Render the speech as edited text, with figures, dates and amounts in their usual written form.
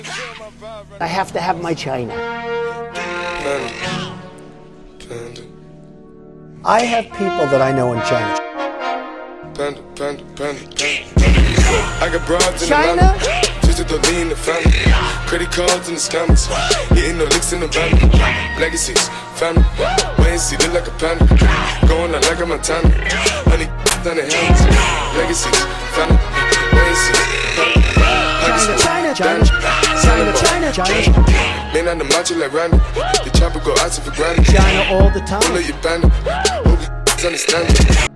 I have to have my China. I have people that I know in China. I got broads in China? Twisted the lean the family. Credit cards in the scammers. Hitting no licks in the van. Legacies, family. Wait and see, look like a panda. Going out like a Montana. Honey, down the hands. Legacies, family. Wait and see. China. Man on the macho like Randy. The chopper go out for granted. China all the time. Pull up your bandit. Hope you understand it.